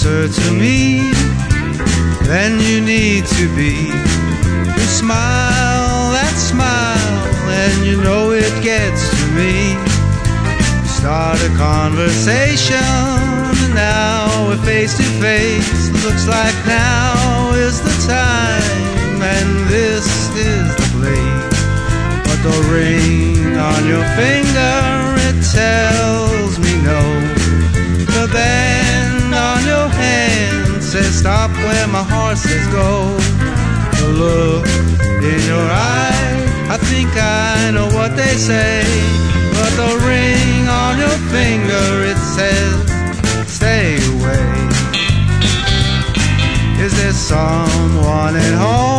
closer to me than you need to be. You smile, that smile, and you know it gets to me. Start a conversation, and now we're face to face. Looks like now is the time, and this is the place. But the ring on your finger, it tells me no. The band on your hand says stop where my heart says go. The look in your eye, I think I know what they say. But the ring on your finger, it says stay away. Is there someone at home?